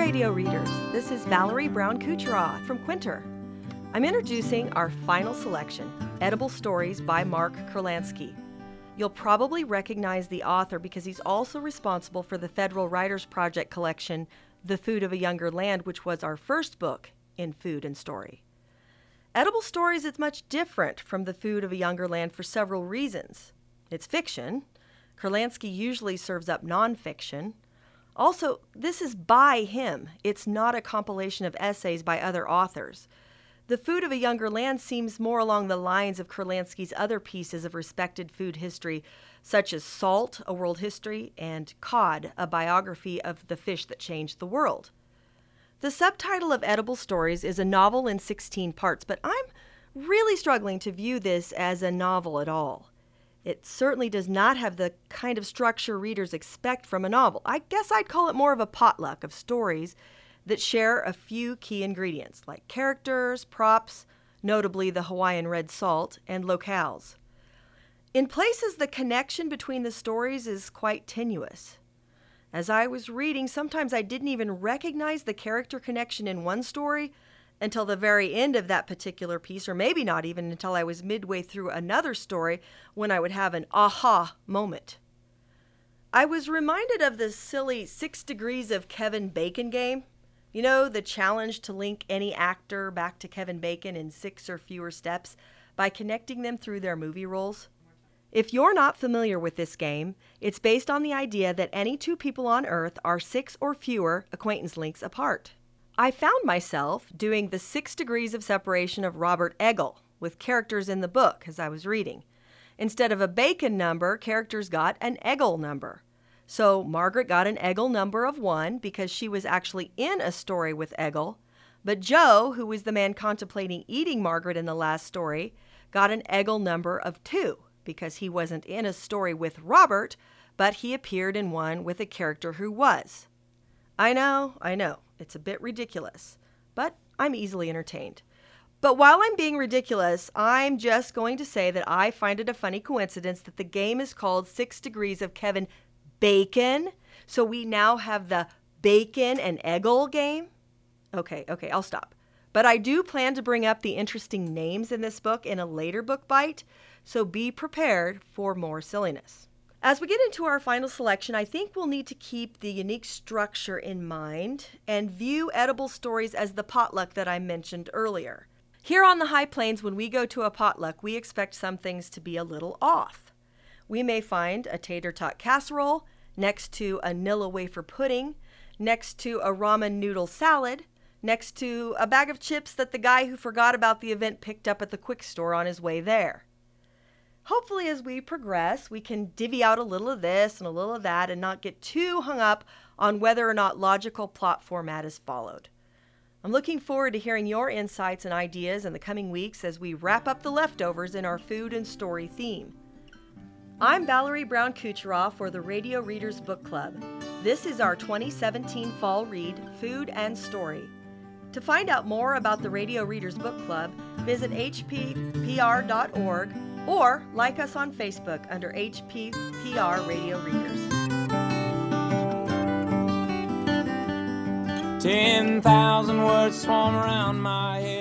Radio Readers. This is Valerie Brown-Kucherov from Quinter. I'm introducing our final selection, Edible Stories by Mark Kurlansky. You'll probably recognize the author because he's also responsible for the Federal Writers Project collection, The Food of a Younger Land, which was our first book in Food and Story. Edible Stories is much different from The Food of a Younger Land for several reasons. It's fiction. Kurlansky usually serves up nonfiction. Also, this is by him. It's not a compilation of essays by other authors. The Food of a Younger Land seems more along the lines of Kurlansky's other pieces of respected food history, such as Salt, A World History, and Cod, a biography of the fish that changed the world. The subtitle of Edible Stories is a novel in 16 parts, but I'm really struggling to view this as a novel at all. It certainly does not have the kind of structure readers expect from a novel. I guess I'd call it more of a potluck of stories that share a few key ingredients, like characters, props, notably the Hawaiian red salt, and locales. In places, the connection between the stories is quite tenuous. As I was reading, sometimes I didn't even recognize the character connection in one story until the very end of that particular piece, or maybe not even until I was midway through another story when I would have an aha moment. I was reminded of the silly 6 Degrees of Kevin Bacon game. You know, the challenge to link any actor back to Kevin Bacon in 6 or fewer steps by connecting them through their movie roles. If you're not familiar with this game, it's based on the idea that any two people on Earth are 6 or fewer acquaintance links apart. I found myself doing the 6 degrees of separation of Robert Eggle with characters in the book as I was reading. Instead of a Bacon number, characters got an Eggle number. So Margaret got an Eggle number of 1 because she was actually in a story with Eggle, but Joe, who was the man contemplating eating Margaret in the last story, got an Eggle number of 2 because he wasn't in a story with Robert, but he appeared in one with a character who was. I know, it's a bit ridiculous, but I'm easily entertained. But while I'm being ridiculous, I'm just going to say that I find it a funny coincidence that the game is called 6 Degrees of Kevin Bacon, so we now have the Bacon and Eggle game. Okay, I'll stop. But I do plan to bring up the interesting names in this book in a later book bite, so be prepared for more silliness. As we get into our final selection, I think we'll need to keep the unique structure in mind and view Edible Stories as the potluck that I mentioned earlier. Here on the High Plains, when we go to a potluck, we expect some things to be a little off. We may find a tater tot casserole next to a Nilla wafer pudding, next to a ramen noodle salad, next to a bag of chips that the guy who forgot about the event picked up at the quick store on his way there. Hopefully, as we progress, we can divvy out a little of this and a little of that and not get too hung up on whether or not logical plot format is followed. I'm looking forward to hearing your insights and ideas in the coming weeks as we wrap up the leftovers in our food and story theme. I'm Valerie Brown-Kucherov for the Radio Readers Book Club. This is our 2017 fall read, Food and Story. To find out more about the Radio Readers Book Club, visit hppr.org or like us on Facebook under HPPR Radio Readers. 10,000 words swarm around my head.